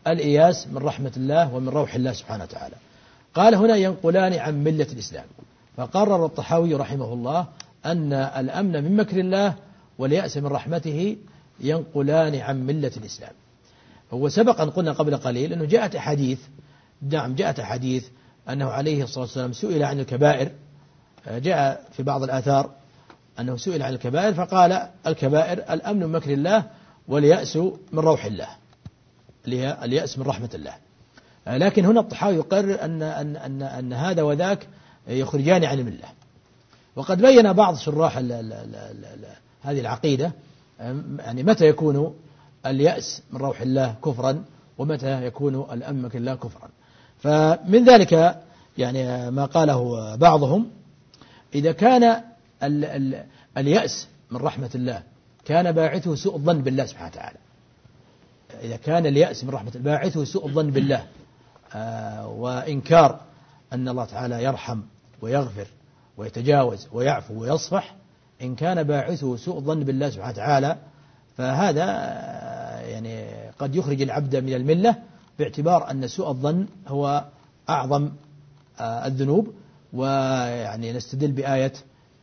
الإياس من رحمة الله ومن روح الله سبحانه وتعالى. قال هنا ينقلان عن ملة الإسلام. فقرر الطحاوي رحمه الله أن الأمن من مكر الله واليأس من رحمته ينقلان عن ملة الإسلام. هو سبق أن قلنا قبل قليل أنه جاءت أحاديث أنه عليه الصلاة والسلام سئل عن الكبائر. جاء في بعض الآثار أنه سئل عن الكبائر فقال الكبائر الأمن من مكر الله واليأس من روح الله، اليأس من رحمة الله. لكن هنا الطحاوي يقرر أن هذا وذاك يخرجان عن الملة. وقد بين بعض شراح هذه العقيدة يعني متى يكون اليأس من روح الله كفرا ومتى يكون الأمن من مكر الله كفرا. فمن ذلك يعني ما قاله بعضهم: إذا كان اليأس من رحمة الله كان باعثه سوء الظن بالله سبحانه وتعالى، إذا كان اليأس من رحمة الله باعثه سوء الظن بالله وإنكار أن الله تعالى يرحم ويغفر ويتجاوز ويعفو ويصفح، إن كان باعثه سوء الظن بالله سبحانه وتعالى فهذا يعني قد يخرج العبد من الملة، باعتبار أن سوء الظن هو أعظم الذنوب. ويعني نستدل بآية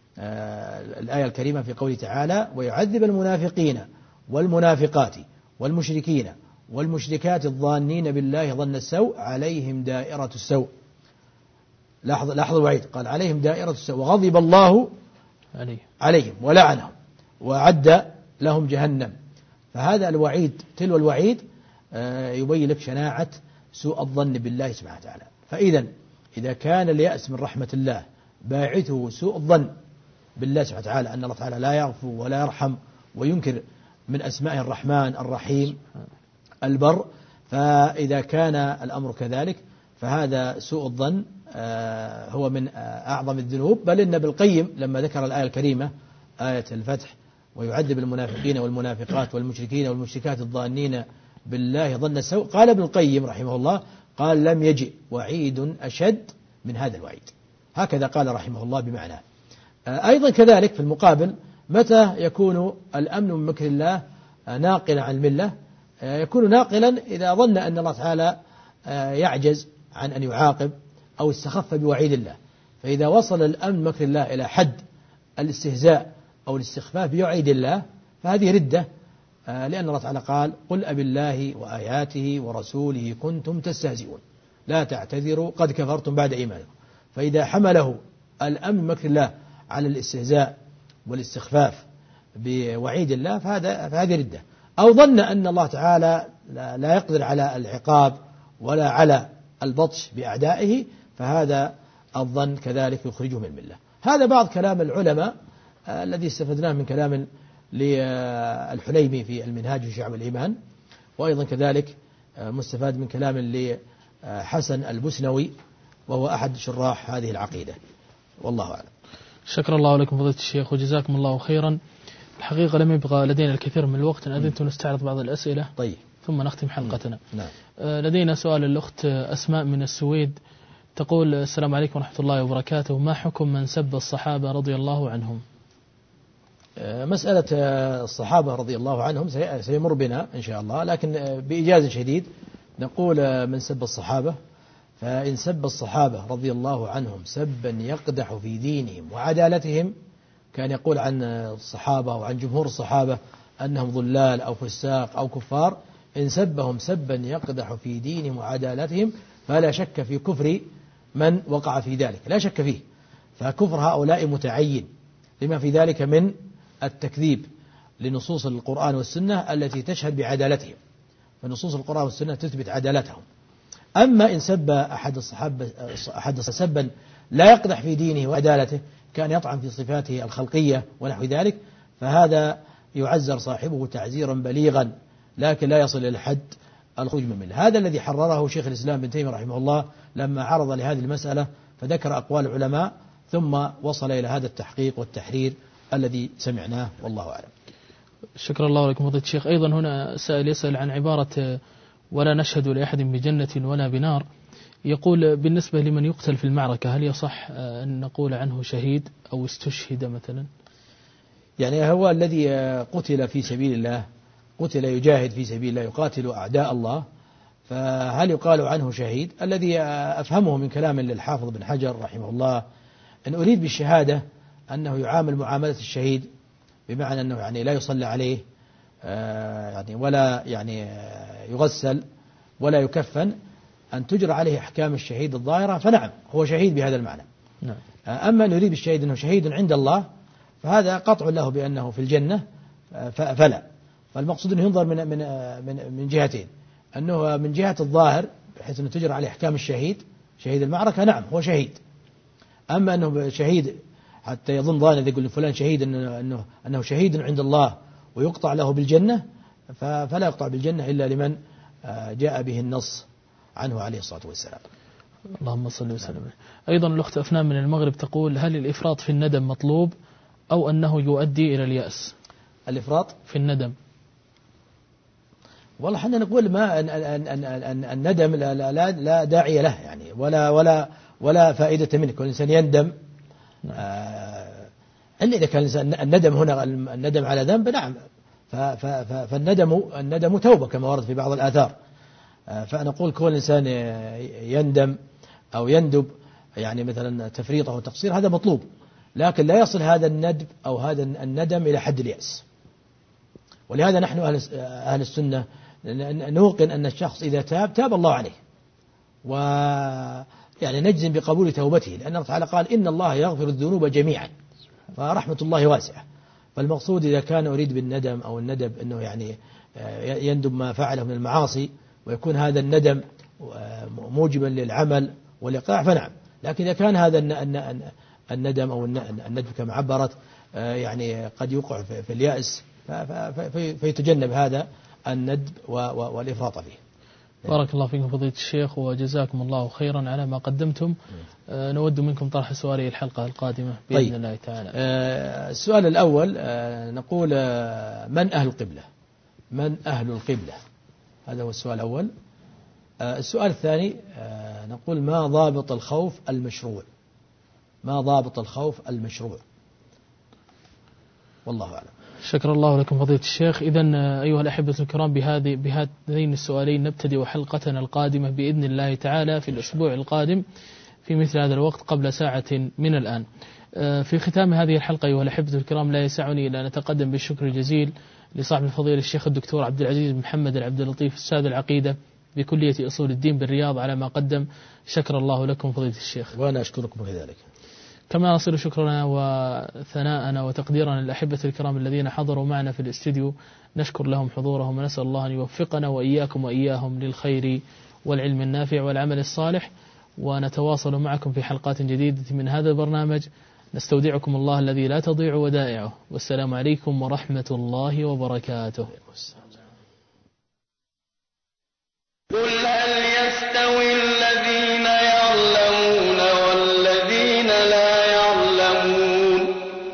الآية الكريمة في قوله تعالى: ويعذب المنافقين والمنافقات والمشركين والمشركات الظانين بالله ظن السوء عليهم دائرة السوء. لاحظ الوعيد، قال عليهم دائرة السوء وغضب الله عليهم ولعنهم وأعد لهم جهنم. فهذا الوعيد تلو الوعيد يبين لك شناعة سوء الظن بالله سبحانه وتعالى. إذا كان اليأس من رحمة الله باعثه سوء الظن بالله سبحانه وتعالى أن الله تعالى لا يغفو ولا يرحم وينكر من أسمائه الرحمن الرحيم البر، فإذا كان الأمر كذلك فهذا سوء الظن هو من أعظم الذنوب. بل إن ابن القيم لما ذكر الآية الكريمة آية الفتح: ويعذب المنافقين والمنافقات والمشركين والمشركات الظانين بالله ظن السوء، قال ابن القيم رحمه الله: قال لم يجئ وعيد أشد من هذا الوعيد. هكذا قال رحمه الله بمعنى. أيضا كذلك في المقابل، متى يكون الأمن من مكر الله ناقلا عن الملة؟ يكون ناقلا إذا ظن أن الله تعالى يعجز عن أن يعاقب أو استخف بوعيد الله. فإذا وصل الأمن من مكر الله إلى حد الاستهزاء أو الاستخفاف بوعيد الله فهذه ردة، لأن الله تعالى قال: قل أبي الله وآياته ورسوله كنتم تستهزئون لا تعتذروا قد كفرتم بعد إيمانكم. فإذا حمله الأمن من مكر الله على الاستهزاء والاستخفاف بوعيد الله فهذه ردة. أو ظن أن الله تعالى لا يقدر على العقاب ولا على البطش بأعدائه، فهذا الظن كذلك يخرجه من الملة. هذا بعض كلام العلماء الذي استفدناه من كلام للحليمي في المنهاج في شعب الإيمان، وأيضا كذلك مستفاد من كلام لحسن البسنوي وهو أحد شراح هذه العقيدة، والله أعلم. شكر الله لكم فضيلة الشيخ وجزاكم الله خيرا. الحقيقة لم يبقى لدينا الكثير من الوقت، أذنت نستعرض بعض الأسئلة طيب ثم نختم حلقتنا. نعم. لدينا سؤال الأخت أسماء من السويد تقول: السلام عليكم ورحمة الله وبركاته، ما حكم من سب الصحابة رضي الله عنهم؟ مسألة الصحابة رضي الله عنهم سيمر بنا إن شاء الله، لكن بإيجاز شديد نقول من سب الصحابة، فإن سب الصحابة رضي الله عنهم سبا يقدح في دينهم وعدالتهم، كان يقول عن الصحابة وعن جمهور الصحابة أنهم ضلال أو فساق أو كفار، إن سبهم سبا يقدح في دينهم وعدالتهم فلا شك في كفر من وقع في ذلك، لا شك فيه. فكفر هؤلاء متعين لما في ذلك من التكذيب لنصوص القرآن والسنة التي تشهد بعدالتهم، فنصوص القرآن والسنة تثبت عدالتهم. أما إن سب أحد الصحابة سبا لا يقدح في دينه وعدالته، كان يطعن في صفاته الخلقية ونحو ذلك، فهذا يعزر صاحبه تعزيرا بليغا، لكن لا يصل إلى حد الخروج من الملة. هذا الذي حرره شيخ الإسلام ابن تيمية رحمه الله لما عرض لهذه المسألة، فذكر أقوال العلماء ثم وصل إلى هذا التحقيق والتحرير الذي سمعناه، والله أعلم. شكر الله لكم فضيلة الشيخ. أيضا هنا سائل يسأل عن عبارة: ولا نشهد لأحد بجنة ولا بنار. يقول: بالنسبة لمن يقتل في المعركة هل يصح أن نقول عنه شهيد أو استشهد مثلا؟ يعني هو الذي قتل في سبيل الله، قتل يجاهد في سبيل الله يقاتل أعداء الله، فهل يقال عنه شهيد؟ الذي أفهمه من كلام للحافظ بن حجر رحمه الله أن أريد بالشهادة أنه يعامل معاملة الشهيد، بمعنى أنه يعني لا يصلى عليه يعني ولا يعني يغسل ولا يكفن، أن تجرى عليه أحكام الشهيد الظاهرة، فنعم هو شهيد بهذا المعنى. نعم. أما نريد بالشهيد أنه شهيد عند الله فهذا قطع له بأنه في الجنة فلا. فالمقصود أنه ينظر من جهتين، أنه من جهة الظاهر بحيث أنه تجرى عليه أحكام الشهيد، شهيد المعركة، نعم هو شهيد. أما أنه شهيد حتى يظن ظان إذا يقول فلان شهيد أنه شهيد عند الله ويقطع له بالجنة، فلا يقطع بالجنة إلا لمن جاء به النص عنه عليه الصلاة والسلام. اللهم صل وسلم. أيضا الأخت أفنان من المغرب تقول: هل الإفراط في الندم مطلوب أو أنه يؤدي إلى اليأس؟ الإفراط في الندم، والله حنا نقول ما الندم لا داعي له يعني ولا فائدة منه. كل إنسان يندم إلا إذا كان الندم هنا الندم على ذنب، نعم فالندم توبة كما ورد في بعض الآثار. فنقول كل إنسان يندم أو يندب يعني مثلا تفريط أو تقصير، هذا مطلوب، لكن لا يصل هذا الندب أو هذا الندم إلى حد اليأس. ولهذا نحن أهل السنة نوقن أن الشخص إذا تاب الله عليه، ويعني نجزم بقبول توبته، لأن الله تعالى قال إن الله يغفر الذنوب جميعا، فرحمة الله واسعة. فالمقصود إذا كان أريد بالندم أو الندب أنه يعني يندب ما فعله من المعاصي ويكون هذا الندم موجبا للعمل والإقلاع فنعم. لكن إذا كان هذا الندم أو الندب كما عبرت يعني قد يوقع في اليأس، فيتجنب هذا الندب والإفراط فيه. بارك الله فيكم فضيلة الشيخ وجزاكم الله خيرا على ما قدمتم. نود منكم طرح سؤالي الحلقة القادمة بإذن الله تعالى. السؤال الأول نقول: من أهل القبلة؟ من أهل القبلة؟ هذا هو السؤال الأول. السؤال الثاني نقول: ما ضابط الخوف المشروع؟ ما ضابط الخوف المشروع؟ والله أعلم. شكر الله لكم فضيلة الشيخ. إذن أيها الأحبة الكرام بهذين السؤالين نبتدئ حلقتنا القادمة بإذن الله تعالى في الأسبوع القادم في مثل هذا الوقت قبل ساعة من الآن. في ختام هذه الحلقة أيها الأحبة الكرام لا يسعني إلا أن نتقدم بالشكر الجزيل لصاحب الفضيلة الشيخ الدكتور عبد العزيز محمد العبد اللطيف أستاذ العقيدة بكلية أصول الدين بالرياض على ما قدم. شكر الله لكم فضيلة الشيخ. وأنا أشكركم لذلك. كما نصل شكرنا وثناءنا وتقديرنا للأحبة الكرام الذين حضروا معنا في الاستديو، نشكر لهم حضورهم ونسأل الله أن يوفقنا وإياكم وإياهم للخير والعلم النافع والعمل الصالح، ونتواصل معكم في حلقات جديدة من هذا البرنامج. نستودعكم الله الذي لا تضيع ودائعه، والسلام عليكم ورحمة الله وبركاته. قل هل يستوي الذين يعلمون والذين لا يعلمون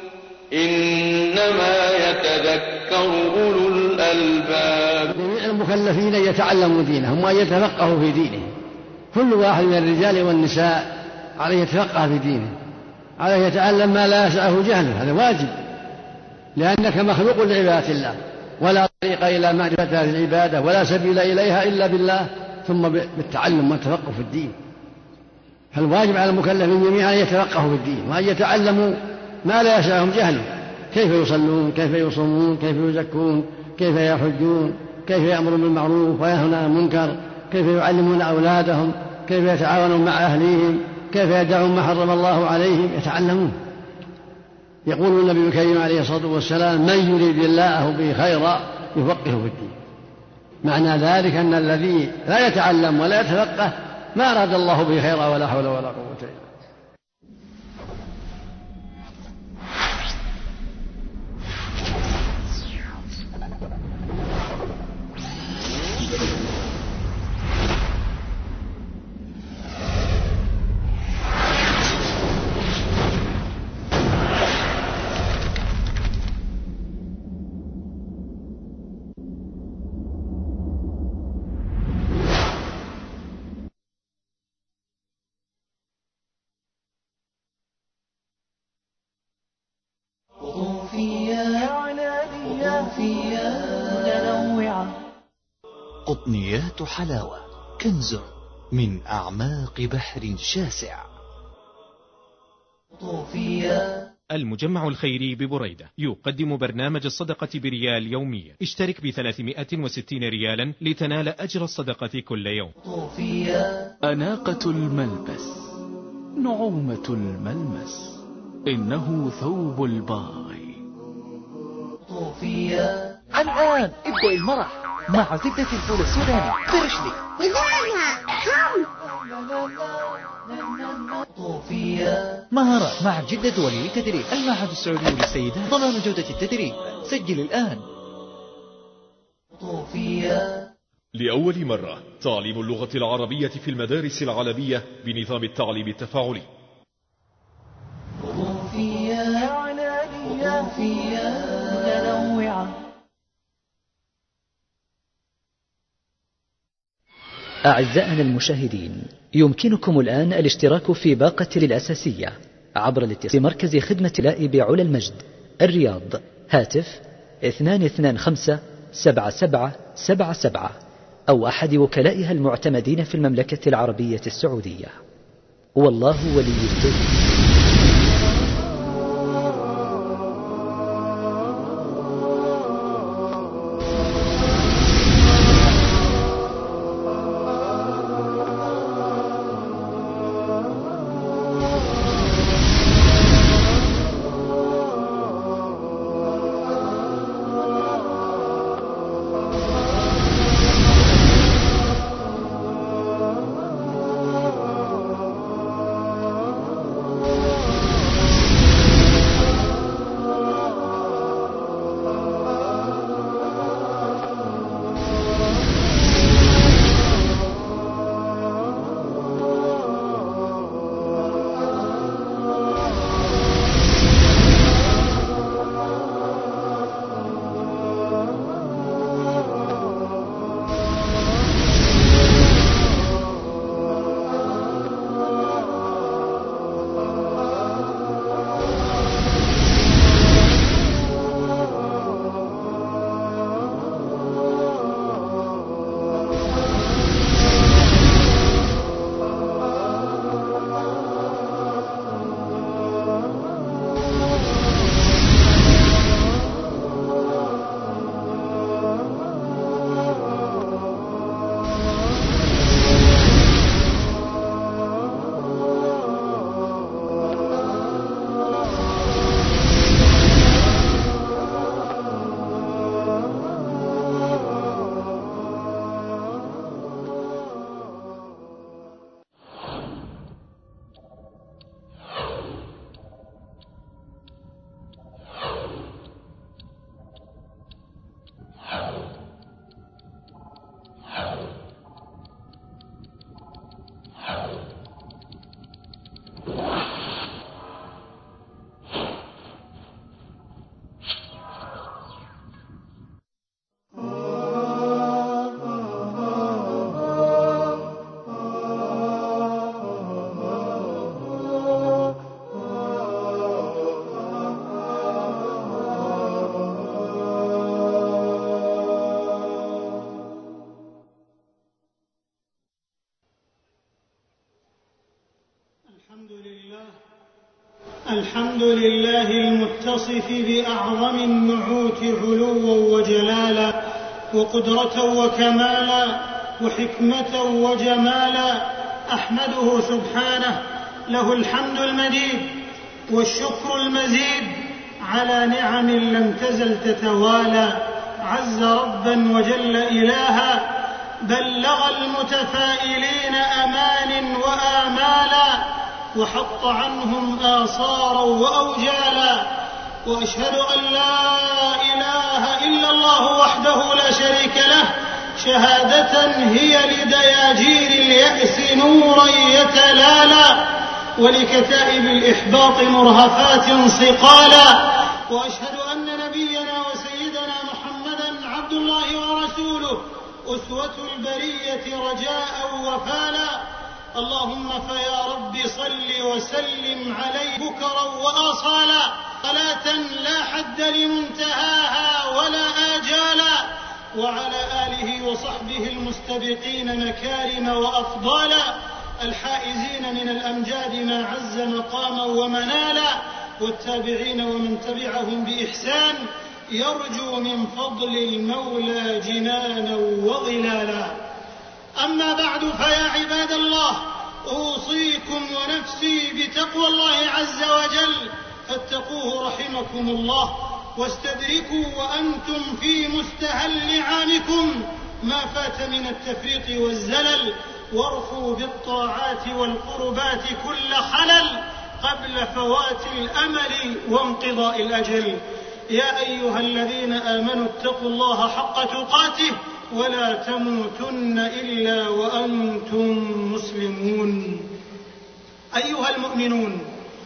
إنما يتذكر أولو الألباب. المكلفين يتعلموا دينهم وأن يتفقهوا في دينهم. كل واحد من الرجال والنساء عليه يتفقه في دينه، عليه يتعلم ما لا يسعه جهله، هذا واجب، لأنك مخلوق لعبادة الله، ولا طريق إلى معرفة هذه العبادة ولا سبيل إليها إلا بالله ثم بالتعلم والتفقه في الدين. فالواجب على المكلفين جميعا أن يتفقهوا في الدين وأن يتعلموا ما لا يسعهم جهله، كيف يصلون، كيف يصومون، كيف يزكون، كيف يحجون، كيف يأمرون بالمعروف وينهون عن المنكر، كيف يعلمون أولادهم، كيف يتعاونون مع أهليهم، كيف يدعون ما حرم الله عليهم، يتعلمون. يقول النبي الكريم عليه الصلاة والسلام: من يريد الله به خيرا يفقهه في الدين. معنى ذلك أن الذي لا يتعلم ولا يتفقه ما أراد الله به خيرا ولا حول ولا قوة إلا بالله. قطنيات حلاوة كنز من أعماق بحر شاسع. المجمع الخيري ببريدة يقدم برنامج الصدقة بريال يوميا. اشترك ب360 ريالا لتنال أجر الصدقة كل يوم. أناقة الملبس، نعومة الملمس، إنه ثوب الباغي. الآن ابدأ المرح مع زبدة الفول السوداني فرشلي. مهارات مع جدة دولي للتدريب، المعهد السعودي للسيدات، ضمان جودة التدريب. سجل الآن. لأول مرة تعليم اللغة العربية في المدارس العالمية بنظام التعليم التفاعلي. أعزائنا المشاهدين، يمكنكم الآن الاشتراك في باقة الأساسية عبر الاتصال بمركز خدمة لاء بعلى المجد الرياض، هاتف 225-7777 أو أحد وكلائها المعتمدين في المملكة العربية السعودية. والله ولي التوفيق. الحمد لله المتصف بأعظم النعوت علوا وجلالا وقدرة وكمالا وحكمة وجمالا. أحمده سبحانه، له الحمد المجيد والشكر المزيد على نعم لم تزل تتوالى. عز ربا وجل إلها، بلغ المتفائلين أمان وآمالا وحط عنهم آثارا وأوجالا. وأشهد أن لا إله إلا الله وحده لا شريك له، شهادة هي لدياجير اليأس نورا يتلالى ولكتائب الإحباط مرهفات صقالا. وأشهد أن نبينا وسيدنا محمدا عبد الله ورسوله، أسوة البرية رجاء وفالا. اللهم فيا رب صل وسلم عليه بكرا وأصالا، صلاة لا حد لمنتهاها ولا آجالا، وعلى آله وصحبه المستبقين مكارم وأفضالا الحائزين من الأمجاد ما عز مقاما ومنالا والتابعين ومن تبعهم بإحسان يرجو من فضل المولى جنانا وظلالا. أما بعد، فيا عباد الله، أوصيكم ونفسي بتقوى الله عز وجل، فاتقوه رحمكم الله، واستدركوا وأنتم في مستهل عامكم ما فات من التفريط والزلل، وارفوا بالطاعات والقربات كل خلل قبل فوات الأمل وانقضاء الأجل. يا أيها الذين آمنوا اتقوا الله حق تقاته ولا تموتن إلا وأنتم مسلمون. أيها المؤمنون،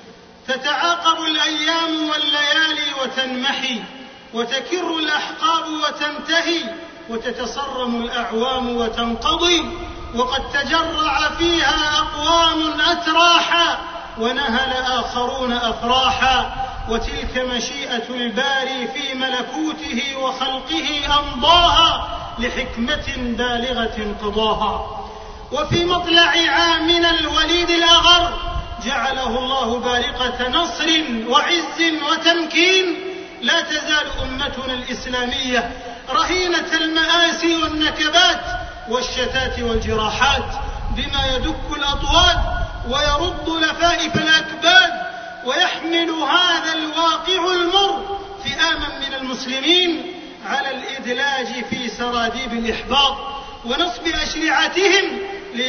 تتعاقب الأيام والليالي وتنمحي، وتكر الأحقاب وتنتهي، وتتصرم الأعوام وتنقضي، وقد تجرع فيها أقوام أتراحا ونهل آخرون أفراحا، وتلك مشيئة الباري في ملكوته وخلقه أمضاها لحكمة بالغة قضاها. وفي مطلع عامنا الوليد الأغر جعله الله بارقة نصر وعز وتمكين، لا تزال أمتنا الإسلامية رهينة المآسي والنكبات والشتات والجراحات، بما يدك الأطواد ويرد لفائف الأكباد، ويحمل هذا الواقع المر فئاما من المسلمين على الإدلاج في سراديب الإحباط ونصب أشرعتهم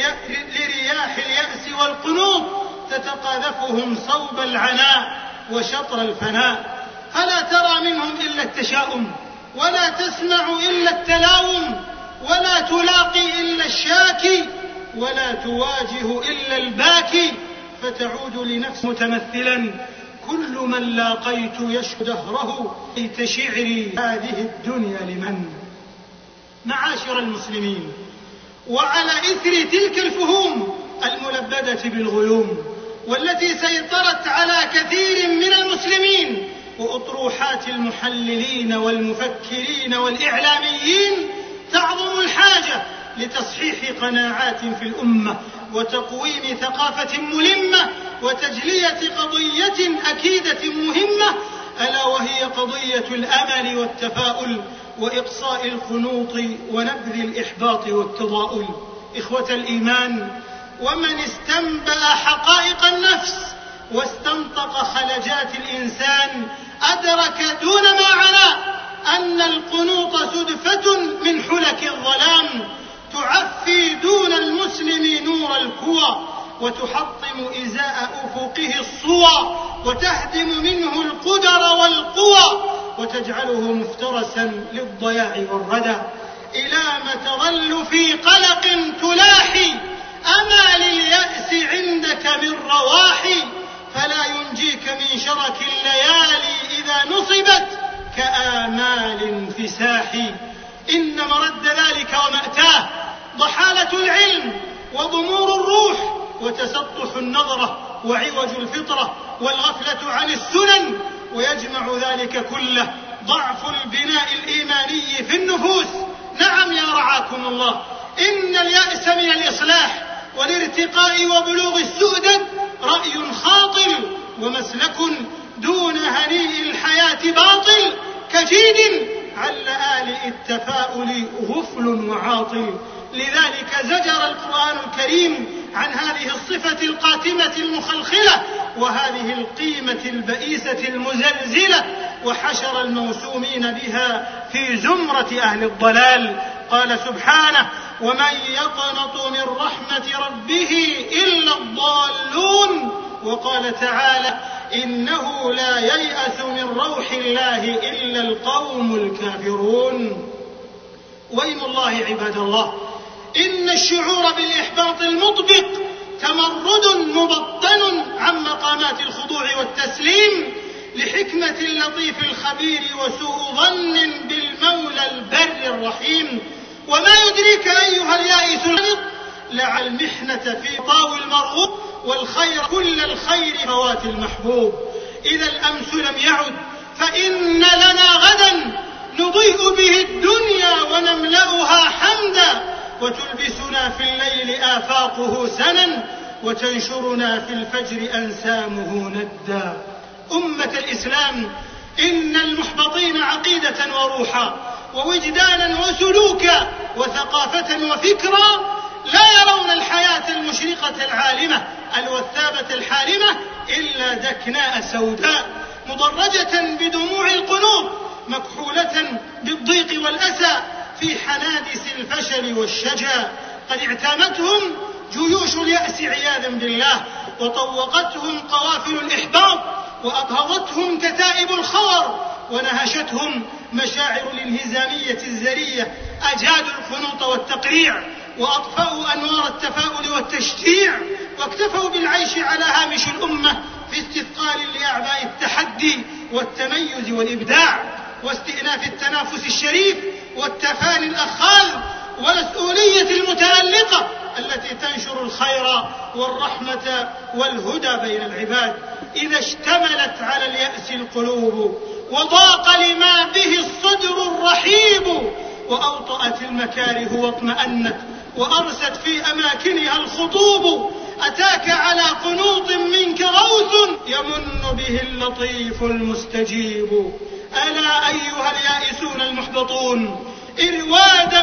لرياح اليأس والقنوط تتقاذفهم صوب العناء وشطر الفناء. فلا ترى منهم إلا التشاؤم، ولا تسمع إلا التلاوم، ولا تلاقي إلا الشاكي، ولا تواجه إلا الباكي، فتعود لنفس متمثلا: كل من لاقيت يشكو دهره ليت شعري هذه الدنيا لمن. معاشر المسلمين، وعلى إثر تلك الفهوم الملبدة بالغيوم والتي سيطرت على كثير من المسلمين وأطروحات المحللين والمفكرين والإعلاميين، تعظم الحاجة لتصحيح قناعات في الأمة وتقويم ثقافة ملمة وتجلية قضية أكيدة مهمة، ألا وهي قضية الأمل والتفاؤل وإقصاء القنوط ونبذ الإحباط والتضاؤل. إخوة الإيمان، ومن استنبأ حقائق النفس واستنطق خلجات الإنسان أدرك دون ما علا أن القنوط سدفة من حلك الظلام تعفي دون المسلم نور الكوى، وتحطم إزاء أفقه الصوى، وتهدم منه القدر والقوى، وتجعله مفترسا للضياع والردى. إلى ما تظل في قلق تلاحي أمال اليأس عندك من رواحي، فلا ينجيك من شرك الليالي إذا نصبت كآمال انفساح. إن مرد ذلك ومأتاه ضحالة العلم وضمور الروح وتسطح النظرة وعوج الفطرة والغفلة عن السنن، ويجمع ذلك كله ضعف البناء الإيماني في النفوس. نعم يا رعاكم الله، إن اليأس من الإصلاح والارتقاء وبلوغ السؤدد رأي خاطل ومسلك دون هنيء الحياة باطل، كجيد عل آل التفاؤل غفل وعاطل. لذلك زجر القرآن الكريم عن هذه الصفة القاتمة المخلخلة وهذه القيمة البئيسة المزلزلة، وحشر الموسومين بها في زمرة أهل الضلال. قال سبحانه: ومن يقنط من رحمة ربه إلا الضالون. وقال تعالى: إنه لا ييأس من روح الله إلا القوم الكافرون. وإيم الله عباد الله، إن الشعور بالإحباط المطبق تمرد مبطن عن مقامات الخضوع والتسليم لحكمة اللطيف الخبير وسوء ظن بالمولى البر الرحيم. وما يدريك أيها اليائس لعل المحنة في طاو المرغوب والخير كل الخير فوات المحبوب. إذا الأمس لم يعد فإن لنا غدا نضيء به الدنيا ونملأها حمدا، وتلبسنا في الليل آفاقه سنا، وتنشرنا في الفجر أنسامه ندا. أمة الإسلام، إن المحبطين عقيدة وروحا ووجدانا وسلوكا وثقافة وفكرا لا يرون الحياة المشرقة العالمة الوثابة الحالمة إلا دكناء سوداء مضرجة بدموع القلوب، مكحولة بالضيق والأسى في حنادس الفشل والشجا. قد اعتامتهم جيوش اليأس عياذا بالله، وطوقتهم قوافل الإحباط، وأبهضتهم كتائب الخور، ونهشتهم مشاعر الانهزامية الزرية. أجادوا القنوط والتقريع، وأطفأوا أنوار التفاؤل والتشجيع، واكتفوا بالعيش على هامش الأمة في استثقال لأعباء التحدي والتميز والإبداع، واستئناف التنافس الشريف والتفاني الأخاذ والمسؤولية المتألقة التي تنشر الخير والرحمة والهدى بين العباد. إذا اشتملت على اليأس القلوب، وضاق لما به الصدر الرحيب، وأوطأت المكاره واطمأنت، وأرست في أماكنها الخطوب، أتاك على قنوط منك غوث يمن به اللطيف المستجيب. ألا أيها اليائسون المحبطون، إروادا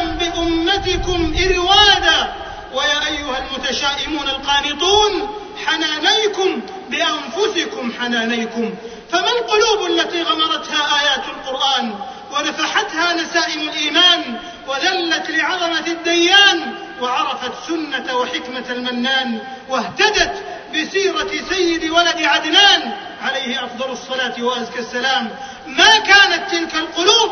بأمتكم إروادا، ويا أيها المتشائمون القانطون، حنانيكم بأنفسكم حنانيكم. فما القلوب التي غمرتها آيات القرآن ونفحتها نسائم الإيمان، وذلت لعظمة الديان، وعرفت سنة وحكمة المنان، واهتدت بسيرة سيد ولد عدنان عليه أفضل الصلاة وأزكى السلام؟ ما كانت تلك القلوب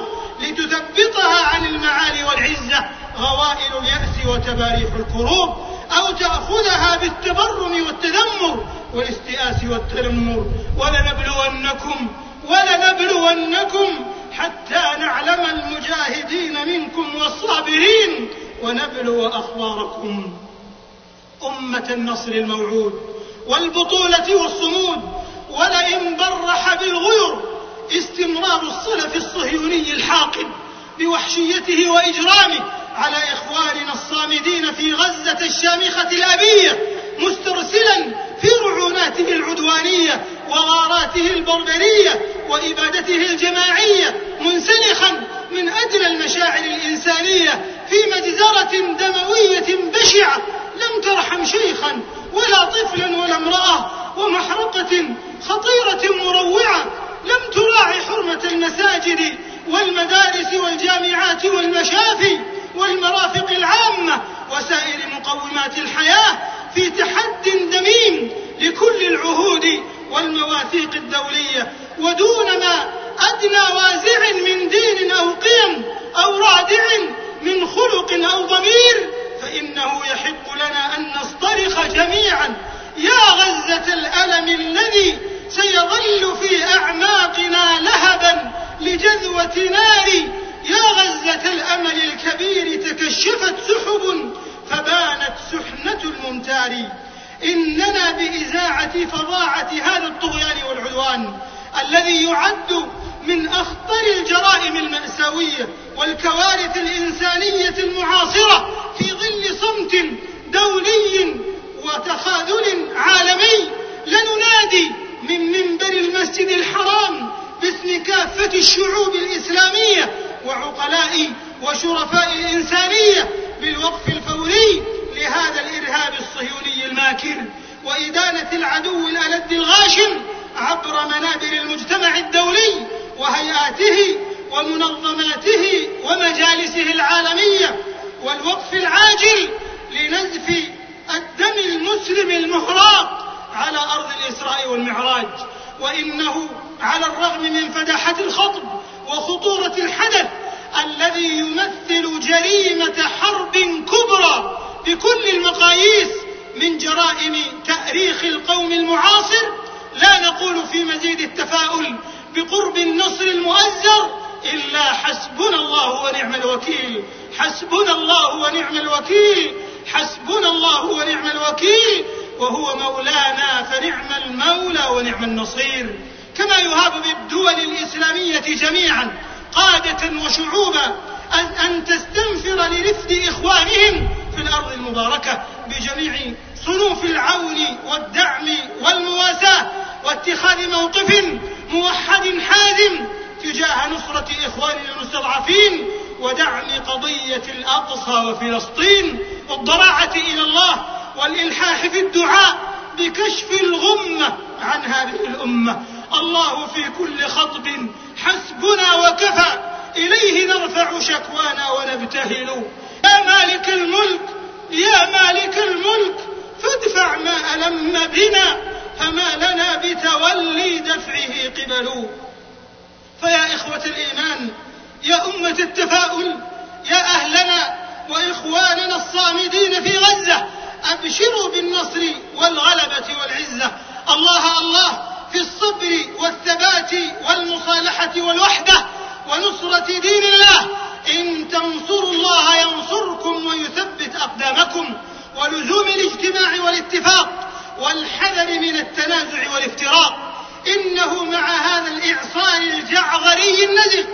لتثبطها عن المعالي والعزة غوائل اليأس وتباريح الكروب، أو تأخذها بالتبرم والتذمر والاستئاس والتنمر. ولنبلونكم حتى نعلم المجاهدين منكم والصابرين، ونبلو أخباركم. أمة النصر الموعود والبطولة والصمود، ولئن برح بالغير استمرار الصلف الصهيوني الحاقد بوحشيته وإجرامه على إخواننا الصامدين في غزة الشامخة الأبية، مسترسلا في رعوناته العدوانية وغاراته البربرية وإبادته الجماعية، منسلخا من أدنى المشاعر الإنسانية في مجزرة دموية بشعة لم ترحم شيخا ولا طفلا ولا امرأة، ومحرقة خطيرة مروعة لم تراعي حرمة المساجد والمدارس والجامعات والمشافي والمرافق العامة وسائر مقومات الحياة، في تحد دميم لكل العهود والمواثيق الدولية، ودون ما أدنى وازع من دين أو قيم أو رادع من خلق أو ضمير، فإنه يحق لنا أن نصطرخ جميعا: يا غزة الألم الذي سيظل في أعماقنا لهبا لجذوة نار، يا غزة الأمل الكبير تكشفت سحب فبانت سحنة الممتار. إننا بإذاعة فظاعة هذا الطغيان والعدوان الذي يعد من أخطر الجرائم المأساوية والكوارث الإنسانية المعاصرة في ظل صمت دولي وتخاذل عالمي، لننادي من منبر المسجد الحرام باسم كافة الشعوب الإسلامية وعقلاء وشرفاء الإنسانية بالوقف الفوري لهذا الإرهاب الصهيوني الماكر، وإدانة العدو الألد الغاشم عبر منابر المجتمع الدولي وهيئاته ومنظماته ومجالسه العالمية، والوقف العاجل لنزف الدم المسلم المهراق على أرض الإسراء والمعراج. وإنه على الرغم من فداحة الخطب وخطورة الحدث الذي يمثل جريمة حرب كبرى بكل المقاييس من جرائم تأريخ القوم المعاصر، لا نقول في مزيد التفاؤل بقرب النصر المؤزر إلا حسبنا الله ونعم الوكيل، حسبنا الله ونعم الوكيل، حسبنا الله ونعم الوكيل، وهو مولانا فنعم المولى ونعم النصير. كما يهاب بالدول الإسلامية جميعا قادة وشعوبا أن تستنفر لرفد إخوانهم في الأرض المباركة بجميع صنوف العون والدعم والمواساة، واتخاذ موقف موحد حازم تجاه نصرة إخواننا المستضعفين ودعم قضية الأقصى وفلسطين، والضراعة إلى الله والإلحاح في الدعاء بكشف الغمة عن هذه الأمة. الله في كل خطب حسبنا وكفى، إليه نرفع شكوانا ونبتهل. يا مالك الملك يا مالك الملك فادفع ما ألم بنا، فما لنا بتولي دفعه قبل. فيا إخوة الإيمان، يا أمة التفاؤل، يا أهلنا وإخواننا الصامدين في غزة، أبشروا بالنصر والغلبة والعزة. الله الله في الصبر والثبات والمصالحة والوحدة ونصرة دين الله. إن تنصروا الله ينصركم ويثبت أقدامكم، ولزوم الاجتماع والاتفاق والحذر من التنازع والافتراق. إنه مع هذا الإعصار الجعظري النزق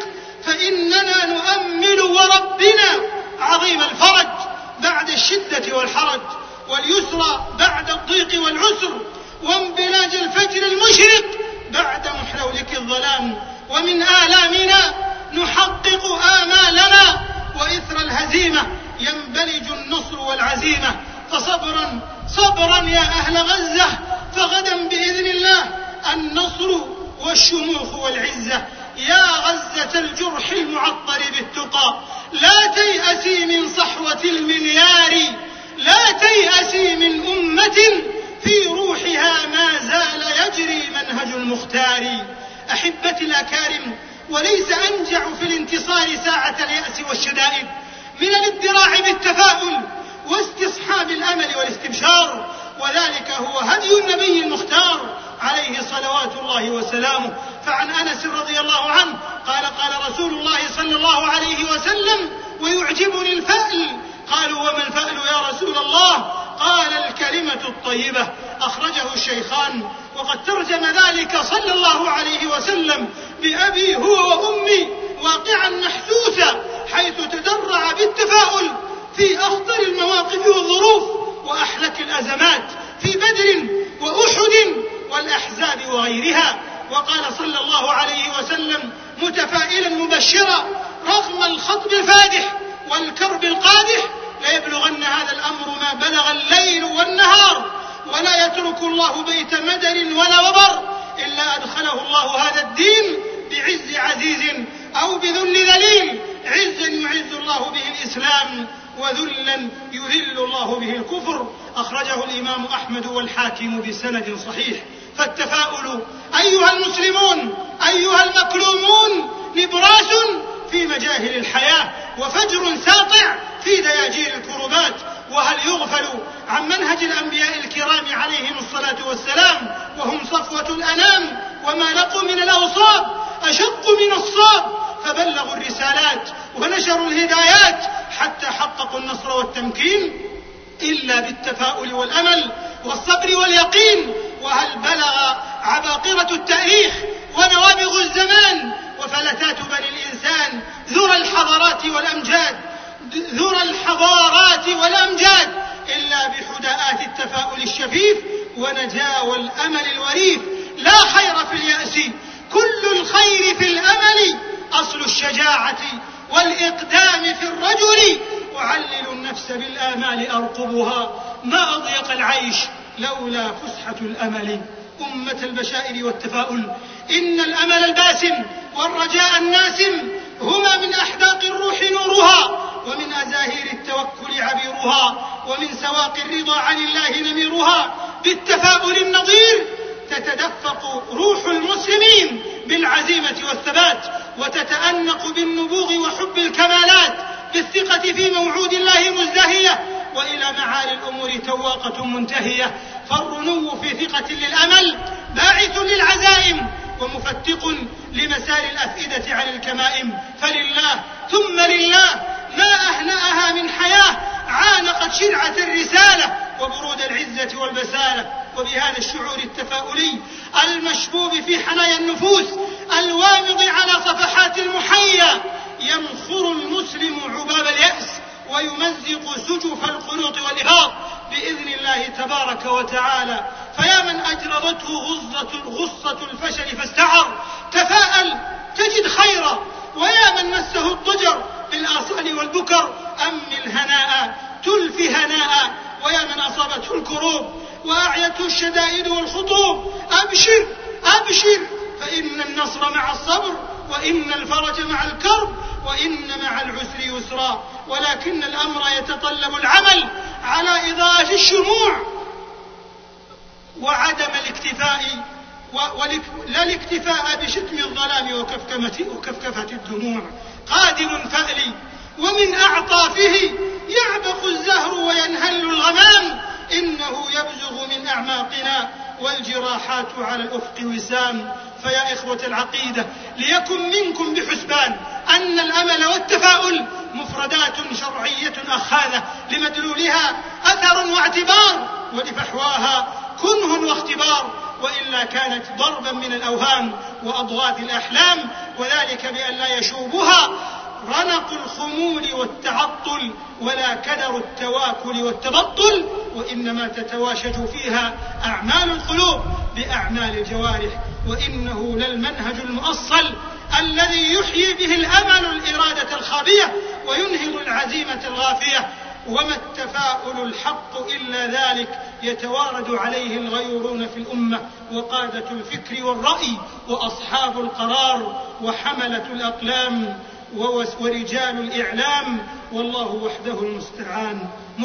فإننا نؤمل وربنا عظيم الفرج بعد الشدة والحرج، واليسر بعد الضيق والعسر، وانبلاج الفجر المشرق بعد محلولك الظلام. ومن آلامنا نحقق آمالنا، وإثر الهزيمة ينبلج النصر والعزيمة. فصبرا صبرا يا أهل غزة، فغدا بإذن الله النصر والشموخ والعزة. يا غزة الجرح المعطر بالتقى، لا تيأسي من صحوة المنيار، لا تيأسي من أمة في روحها ما زال يجري منهج المختار. أحبتي الأكارم، وليس أنجع في الانتصار ساعة اليأس والشدائد من الادراع بالتفاؤل واستصحاب الأمل والاستبشار، وذلك هو هدي النبي المختار عليه صلوات الله وسلامه. فعن أنس رضي الله عنه قال قال رسول الله صلى الله عليه وسلم: ويعجبني الفأل. قالوا: وما الفأل يا رسول الله؟ قال: الكلمة الطيبة. أخرجه الشيخان. وقد ترجم ذلك صلى الله عليه وسلم بأبي هو وأمي واقعا محسوسا، حيث تدرع بالتفاؤل في أخطر المواقف والظروف وأحلك الأزمات في بدر وأحد والأحزاب وغيرها. وقال صلى الله عليه وسلم متفائلا مبشرا: رغم الخطب الفادح والكرب القادح ليبلغن هذا الأمر ما بلغ الليل والنهار، ولا يترك الله بيت مدر ولا وبر إلا أدخله الله هذا الدين بعز عزيز أو بذل ذليل. عزا يعز الله به الإسلام، وذلا يذل الله به الكفر. أخرجه الإمام أحمد والحاكم بسند صحيح. فالتفاؤل أيها المسلمون أيها المكلومون نبراس في مجاهل الحياة، وفجر ساطع في دياجير الكربات. وهل يغفل عن منهج الأنبياء الكرام عليهم الصلاة والسلام، وهم صفوة الأنام، وما لقوا من الأوصاب أشق من الصاب، فبلغوا الرسالات ونشروا الهدايات حتى حققوا النصر والتمكين، إلا بالتفاؤل والأمل والصبر واليقين. وهل بلغ عباقرة التاريخ ونوابغ الزمان وفلتات بني الإنسان ذرى الحضارات والأمجاد إلا بحداءات التفاؤل الشفيف ونجاوى الأمل الوريف؟ لا خير في اليأس، كل الخير في الأمل، أصل الشجاعة والإقدام في الرجل، أعلل النفس بالآمال أرقبها، ما أضيق العيش لولا فسحة الأمل. أمة البشائر والتفاؤل، إن الأمل الباسم والرجاء الناسم هما من أحداق الروح نورها، ومن أزاهير التوكل عبيرها، ومن سواق الرضا عن الله نميرها. بالتفاؤل النظير تتدفق روح المسلمين بالعزيمة والثبات، وتتأنق بالنبوغ وحب الكمالات، بالثقة في موعود الله مزدهية، وإلى معالي الأمور تواقة منتهية. فالرنو في ثقة للأمل باعث للعزائم، ومفتق لمسار الأفئدة عن الكمائم. فلله ثم لله ما أهنأها من حياة عانقت شرعة الرسالة وبرود العزة والبسالة. وبهذا الشعور التفاؤلي المشبوب في حنايا النفوس الوامض على صفحات المحيا ينخر المسلم عباب اليأس ويمزق سجف القنوط والإحباط بإذن الله تبارك وتعالى. فيا من أجربته غصة الفشل فاستعر تفاءل تجد خيرا، ويا من مسه الضجر بالآصال والبكر أمل هناء تلفي هناء، ويا من أصابته الكروب وأعيته الشدائد والخطوب أبشر أبشر، فإن النصر مع الصبر، وإن الفرج مع الكرب، وإن مع العسر يسرا. ولكن الأمر يتطلب العمل على إضاءة الشموع وعدم الاكتفاء لا الاكتفاء بشتم الظلام وكفكفة الدموع. قادم فألي ومن أعطافه يعبق الزهر وينهل الغمام، إنه يبزغ من أعماقنا والجراحات على الأفق وسام. فيا إخوة العقيدة، ليكن منكم بحسبان أن الأمل والتفاؤل مفردات شرعية أخاذة لمدلولها أثر واعتبار، ولفحواها كنه واختبار، وإلا كانت ضربا من الأوهام وأضغاث الأحلام، وذلك بأن لا يشوبها رنق الخمول والتعطل ولا كدر التواكل والتبطل، وإنما تتواشج فيها أعمال القلوب بأعمال الجوارح. وإنه للمنهج المؤصل الذي يحيي به الأمل الإرادة الخابية وينهض العزيمة الغافية. وما التفاؤل الحق إلا ذلك يتوارد عليه الغيورون في الأمة وقادة الفكر والرأي وأصحاب القرار وحملة الأقلام ورجال الإعلام، والله وحده المستعان.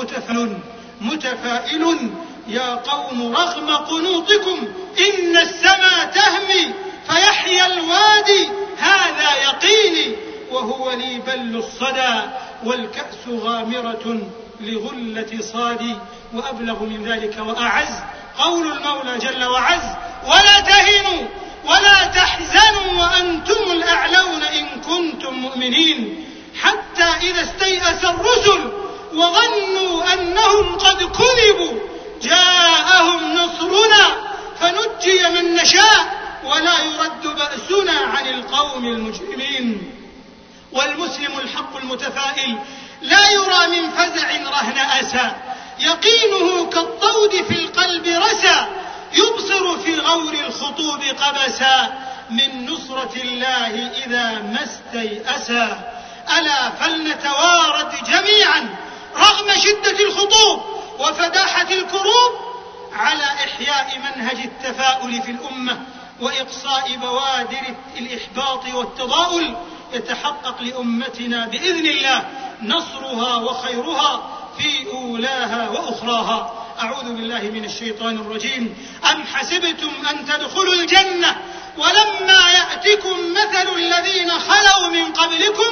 متفائل يا قوم رغم قنوطكم، إن السما تهمي فيحيى الوادي، هذا يقيني وهو لي بل الصدى، والكأس غامرة لغلة صادي. وأبلغ من ذلك وأعز قول المولى جل وعز: ولا تهنوا ولا تحزنوا وأنتم الأعلون إن كنتم مؤمنين. حتى إذا استيأس الرسل وظنوا أنهم قد كذبوا جاءهم نصرنا فنجي من نشاء ولا يرد بأسنا عن القوم المجرمين. والمسلم الحق المتفائل لا يرى من فزع رهن أسى، يقينه كالطود في القلب رسى، يبصر في غور الخطوب قبسا، من نصرة الله إذا ما استيأسا. ألا فلنتوارد جميعا رغم شدة الخطوب وفداحة الكروب على إحياء منهج التفاؤل في الأمة وإقصاء بوادر الإحباط والتضاؤل، يتحقق لأمتنا بإذن الله نصرها وخيرها في أولاها وأخراها. أعوذ بالله من الشيطان الرجيم. أم حسبتم أن تدخلوا الجنة ولما يأتكم مثل الذين خلوا من قبلكم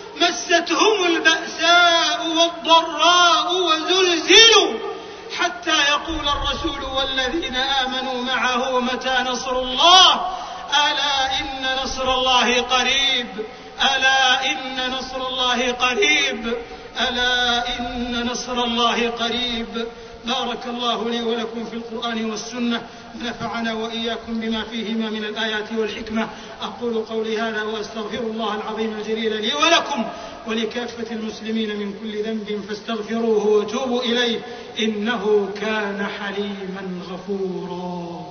مستهم البأساء والضراء وزلزلوا حتى يقول الرسول والذين آمنوا معه متى نصر الله، ألا إن نصر الله قريب، ألا إن نصر الله قريب، ألا إن نصر الله قريب. بارك الله لي ولكم في القرآن والسنة، ونفعنا وإياكم بما فيهما من الآيات والحكمة. أقول قولي هذا وأستغفر الله العظيم الجليل لي ولكم ولكافة المسلمين من كل ذنب فاستغفروه وتوبوا إليه، إنه كان حليما غفورا.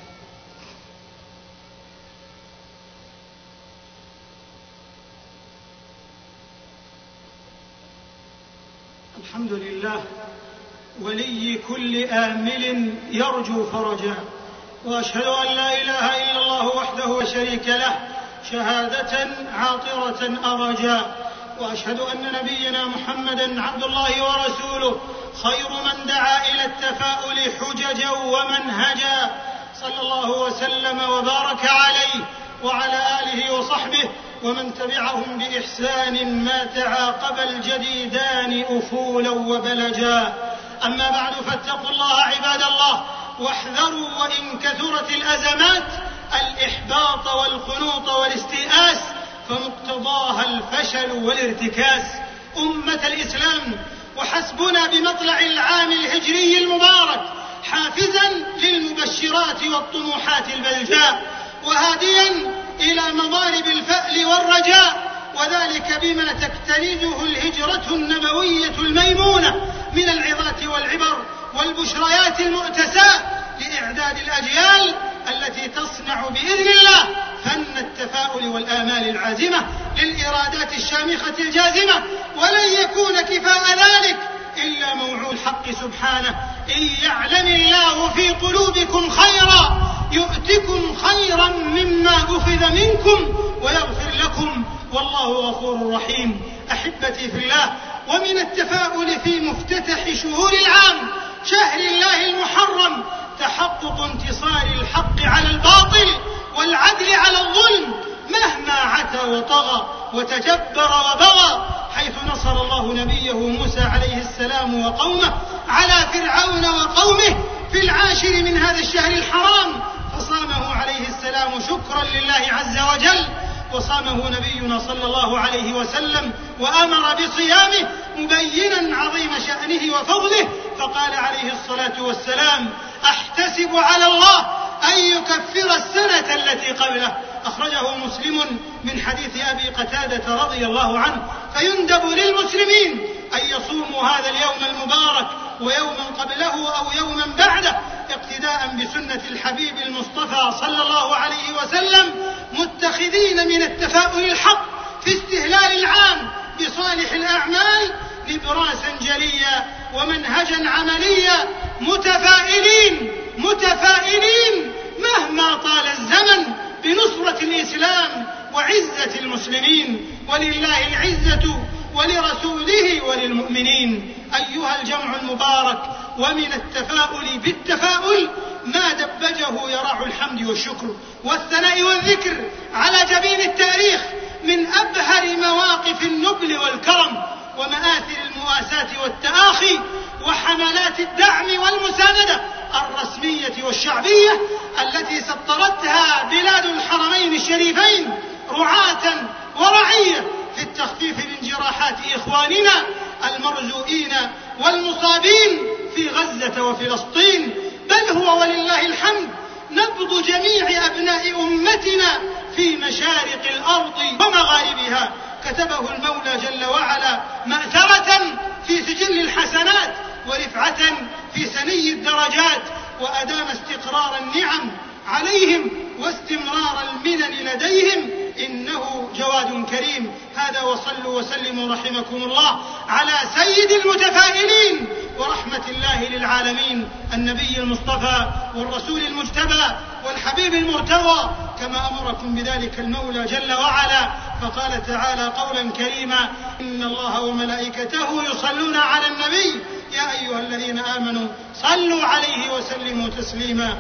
الحمد لله ولي كل آمل يرجو فرجا، وأشهد أن لا إله إلا الله وحده لا شريك له شهادة عاطرة أرجا، وأشهد أن نبينا محمدا عبد الله ورسوله خير من دعا إلى التفاؤل حججا ومنهجا، صلى الله وسلم وبارك عليه وعلى آله وصحبه ومن تبعهم بإحسان ما تعاقب الجديدان أفولا وبلجا. أما بعد، فاتقوا الله عباد الله، واحذروا وإن كثرت الأزمات الإحباط والقنوط والاستيئاس، فمقتضاها الفشل والارتكاس. أمة الإسلام، وحسبنا بمطلع العام الهجري المبارك حافزا للمبشرات والطموحات البلجاء، وهاديا إلى مضارب الفأل والرجاء، وذلك بما تكتنزه الهجرة النبوية الميمونة من العظات والعبر والبشريات المؤتساة لإعداد الأجيال التي تصنع بإذن الله فن التفاؤل والآمال العازمة للإرادات الشامخة الجازمة. ولن يكون كفاء ذلك إلا موعود الحق سبحانه: إن يعلم الله في قلوبكم خيرا يؤتكم خيرا مما أخذ منكم ويغفر لكم والله غفور رحيم. أحبتي في الله، ومن التفاؤل في مفتتح شهور العام شهر الله المحرم تحقق انتصار الحق على الباطل والعدل على الظلم مهما عتى وطغى وتجبر وبغى، حيث نصر الله نبيه موسى عليه السلام وقومه على فرعون وقومه في العاشر من هذا الشهر الحرام، فصامه عليه السلام شكرا لله عز وجل، وصامه نبينا صلى الله عليه وسلم وأمر بصيامه مبينا عظيم شأنه وفضله، فقال عليه الصلاة والسلام: أحتسب على الله أن يكفر السنة التي قبله. أخرجه مسلم من حديث أبي قتادة رضي الله عنه. فيندب للمسلمين أن يصوموا هذا اليوم المبارك ويوما قبله أو يوما بعده اقتداء بسنة الحبيب المصطفى صلى الله عليه وسلم، متخذين من التفاؤل الحق في استهلال العام بصالح الأعمال نبراسا جليا ومنهجا عمليا، متفائلين مهما طال الزمن بنصرة الإسلام وعزة المسلمين، ولله العزة ولرسوله وللمؤمنين. أيها الجمع المبارك، ومن التفاؤل بالتفاؤل ما دبجه يراع الحمد والشكر والثناء والذكر على جبين التاريخ من أبهر مواقف النبل والكرم ومآثر المواساة والتآخي وحملات الدعم والمساندة الرسمية والشعبية التي سطرتها بلاد الحرمين الشريفين رعاة ورعية في التخفيف من جراحات إخواننا المرزوئين والمصابين في غزة وفلسطين، بل هو ولله الحمد نبض جميع أبناء أمتنا في مشارق الأرض ومغاربها، كتبه المولى جل وعلا مأثرة في سجل الحسنات ورفعة في سني الدرجات، وأدام استقرار النعم عليهم واستمرار المنن لديهم، إنه جواد كريم. هذا وصلوا وسلموا رحمكم الله على سيد المتفائلين ورحمة الله للعالمين النبي المصطفى والرسول المجتبى والحبيب المرتضى، كما أمركم بذلك المولى جل وعلا، فقال تعالى قولا كريما: إن الله وملائكته يصلون على النبي يا أيها الذين آمنوا صلوا عليه وسلموا تسليما.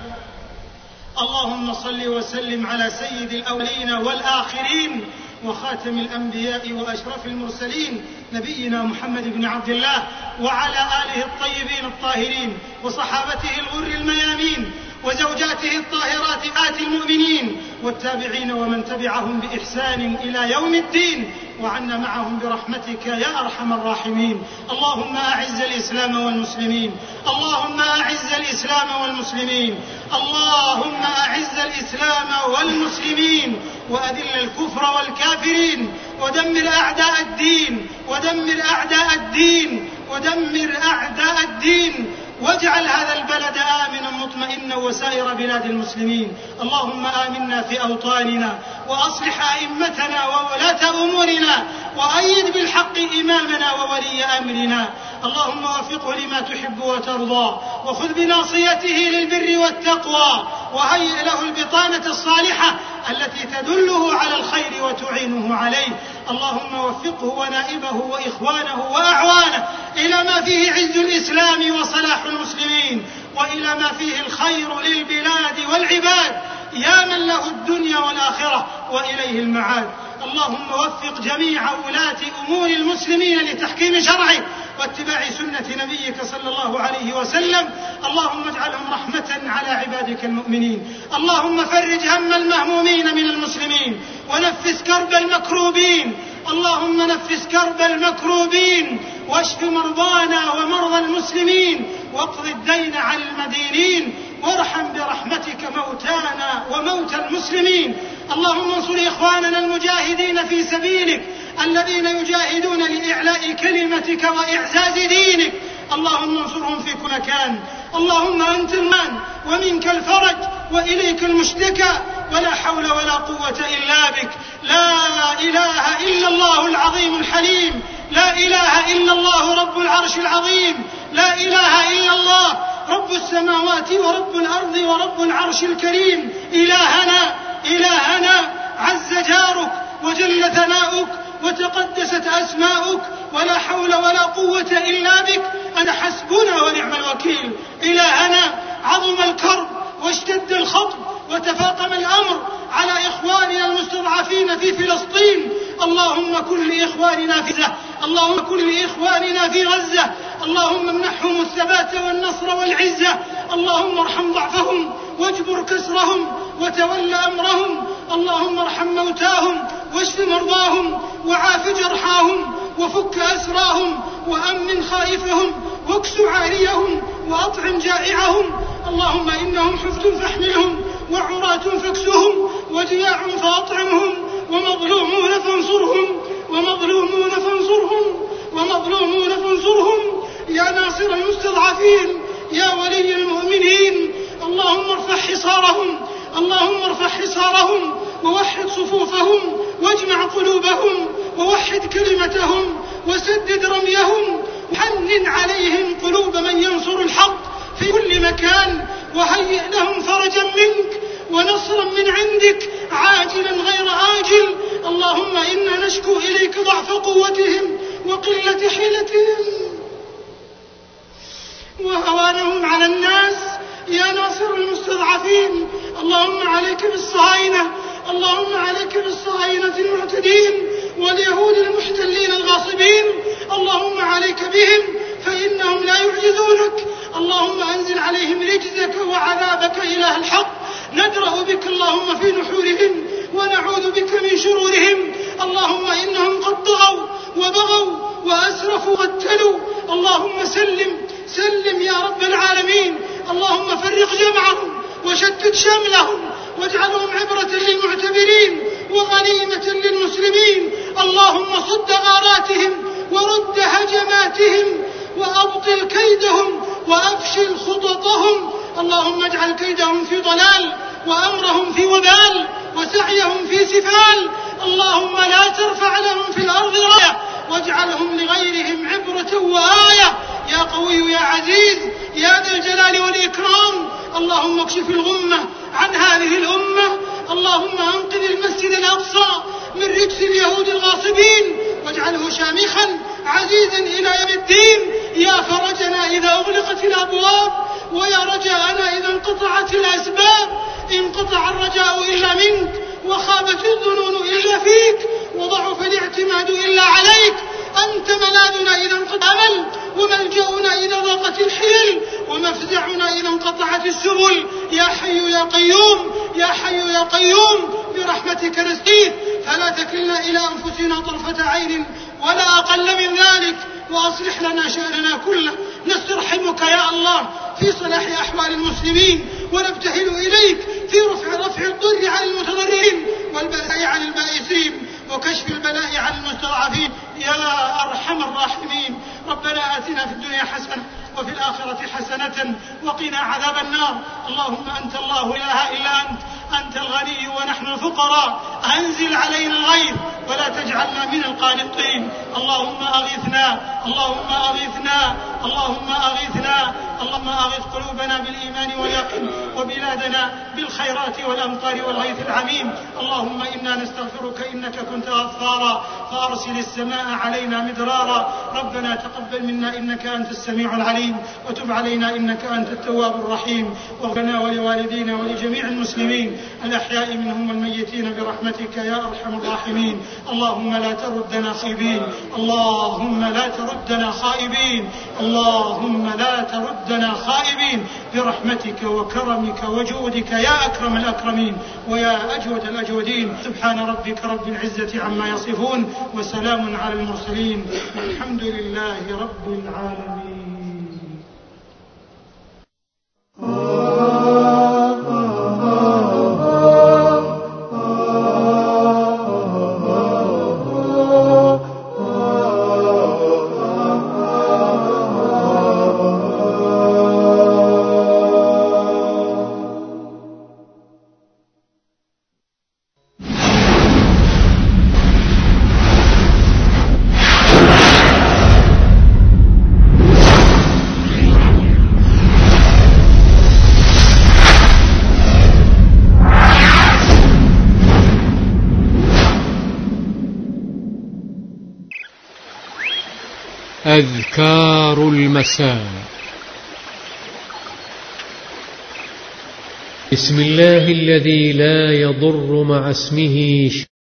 اللهم صل وسلم على سيد الأولين والآخرين وخاتم الأنبياء وأشرف المرسلين نبينا محمد بن عبد الله وعلى آله الطيبين الطاهرين وصحابته الغر الميامين وزوجاته الطاهرات آت المؤمنين والتابعين ومن تبعهم بإحسان إلى يوم الدين، وعنا معهم برحمتك يا أرحم الراحمين. اللهم أعز الإسلام والمسلمين، اللهم أعز الإسلام والمسلمين، اللهم أعز الإسلام والمسلمين، وأذل الكفر والكافرين، ودمر أعداء الدين، ودمر أعداء الدين، ودمر أعداء الدين، واجعل هذا البلد آمنا مطمئنا وسائر بلاد المسلمين. اللهم آمنا في أوطاننا، وأصلح أئمتنا وولاة أمورنا، وأيد بالحق إمامنا وولي أمرنا. اللهم وفقه لما تحب وترضى، وخذ بناصيته للبر والتقوى، وهيئ له البطانة الصالحة التي تدله على الخير وتعينه عليه. اللهم وفقه ونائبه وإخوانه وأعوانه إلى ما فيه عز الإسلام وصلاح المسلمين، وإلى ما فيه الخير للبلاد والعباد، يا من له الدنيا والآخرة وإليه المعاد. اللهم وفق جميع ولاة أمور المسلمين لتحكيم شرعه واتباع سنة نبيك صلى الله عليه وسلم. اللهم اجعلهم رحمة على عبادك المؤمنين. اللهم فرج هم المهمومين من المسلمين، ونفس كرب المكروبين. اللهم نفس كرب المكروبين، واشف مرضانا ومرضى المسلمين، واقض الدين عن المدينين، وارحم برحمتك موتانا وموتى المسلمين. اللهم انصر إخواننا المجاهدين في سبيلك الذين يجاهدون لإعلاء كلمتك وإعزاز دينك، اللهم انصرهم في كل مكان. اللهم أنت المان ومنك الفرج وإليك المشتكى، ولا حول ولا قوة إلا بك. لا إله إلا الله العظيم الحليم، لا إله إلا الله رب العرش العظيم، لا إله إلا الله رب السماوات ورب الأرض ورب العرش الكريم. إلهنا عز جارك وجل ثناؤك وتقدست أسماؤك، ولا حول ولا قوة إلا بك، أنت حسبنا ونعم الوكيل. إلهنا عظم الكرب واشتد الخطب وتفاقم الأمر على إخواننا المستضعفين في فلسطين، اللهم كن لإخواننا في غزة، اللهم كن لإخواننا في غزة، اللهم امنحهم الثبات والنصر والعزة، اللهم ارحم ضعفهم واجبر كسرهم وتول أمرهم، اللهم ارحم موتاهم واشف مرضاهم وعاف جرحاهم وفك أسراهم وأمن خائفهم واكس عاريهم وأطعم جائعهم. اللهم إنهم حفظ فاحملهم وعراة فاكسهم وجياع فأطعمهم ومظلومون فانصرهم يا ناصر المستضعفين يا ولي المؤمنين. اللهم ارفع حصارهم ووحد صفوفهم واجمع قلوبهم ووحد كلمتهم وسدد رميهم، وحنن عليهم قلوب من ينصر الحق في كل مكان، وهيئ لهم فرجا منك ونصرا من عندك عاجلا غير آجل. اللهم إنا نشكو إليك ضعف قوتهم وقلة حيلتهم وهوانهم على الناس يا ناصر المستضعفين. اللهم عليك بالصهاينة المعتدين واليهود المحتلين الغاصبين، اللهم عليك بهم فإنهم لا يعجزونك. اللهم أنزل عليهم رجزك وعذابك إله الحق. ندرأ بك اللهم في نحورهم ونعوذ بك من شرورهم. اللهم إنهم قد طغوا وبغوا وأسرفوا وقتلوا، اللهم سلم يا رب العالمين. اللهم فرق جمعهم وشتت شملهم واجعلهم عبرة للمعتبرين وغنيمة للمسلمين. اللهم صد غاراتهم ورد هجماتهم وأبطل كيدهم وأفشل خططهم. اللهم اجعل كيدهم في ضلال وأمرهم في وبال وسعيهم في سفال. اللهم لا ترفع لهم في الأرض راية واجعلهم لغيرهم عبرة وآية. يا قوي يا عزيز يا ذا الجلال والإكرام، اللهم اكشف الغمة عن هذه الأمة. اللهم أنقذ المسجد الأقصى من رجس اليهود الغاصبين واجعله شامخا عزيزا إلى يوم الدين. يا فرجنا إذا أغلقت الأبواب ويا رجاءنا إذا انقطعت الأسباب. انقطع الرجاء إلا منك وخابت الظنون إلا فيك وضعف الاعتماد إلا عليك. أنت ملاذنا إذا انقطع الأمل وملجأنا إذا ضاقت الحيل ومفزعنا إذا انقطعت السبل. يا حي يا قيوم يا حي يا قيوم برحمتك نستغيث فلا تكلنا إلى أنفسنا طرفة عين ولا أقل من ذلك، وأصلح لنا شأننا كله. نسترحمك يا الله في صلاح أحوال المسلمين، ونبتهل إليك في رفع الضر عن المتضررين والبلاء عن البائسين وكشف البلاء عن المستضعفين يا أرحم الراحمين. ربنا آتنا في الدنيا حسنة وفي الآخرة حسنة وقنا عذاب النار. اللهم أنت الله إله إلا أنت الغني ونحن الفقراء. أنزل علينا الغيث ولا تجعلنا من القانطين. اللهم أغثنا اللهم أغثنا اللهم أغثنا اللهم أغث قلوبنا بالإيمان واليقين وبلادنا بالخيرات والأمطار والغيث العميم. اللهم إنا نستغفرك إنك كنت غفارا فأرسل السماء علينا مدرارا. ربنا تقبل منا إنك أنت السميع العليم وتب علينا إنك أنت التواب الرحيم. واغفر لنا ولوالدينا ولجميع المسلمين الأحياء منهم والميتين برحمتك يا أرحم الراحمين. اللهم لا تردنا خائبين اللهم لا تردنا خائبين اللهم لا تردنا خائبين برحمتك وكرمك وجودك يا أكرم الأكرمين ويا أجود الأجودين. سبحان ربك رب العزة عما يصفون وسلام على المرسلين والحمد لله رب العالمين. أذكار المساء. بسم الله الذي لا يضر مع اسمه